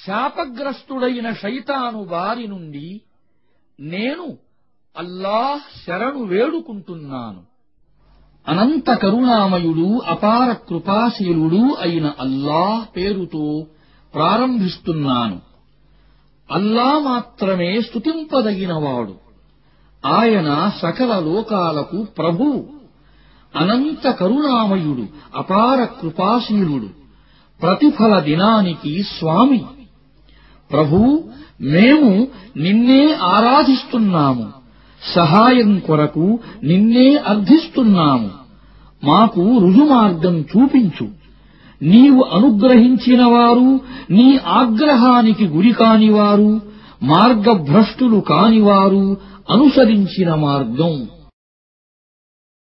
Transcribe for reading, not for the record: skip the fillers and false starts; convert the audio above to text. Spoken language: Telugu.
శాపగ్రస్తుడైన శైతాను బారి నుండి నేను అల్లాహ్ శరణు వేడుకుంటున్నాను. అనంత కరుణామయుడు అపార కృపాశీలుడు అయిన అల్లాహ్ పేరుతో ప్రారంభిస్తున్నాను. అల్లాహ్ మాత్రమే స్తుతింపదగినవాడు. ఆయన సకల లోకాలకు ప్రభువు. అనంత కరుణామయుడు అపార కృపాశీలుడు, ప్రతిఫల దినానికి స్వామి. ప్రభూ, మేము నిన్నే ఆరాధిస్తున్నాము, సహాయం కొరకు నిన్నే అర్థిస్తున్నాము. మాకు రుజుమార్గం చూపించు. నీవు అనుగ్రహించినవారు, నీ ఆగ్రహానికి గురికానివారు, మార్గభ్రష్టులు కానివారు అనుసరించిన మార్గం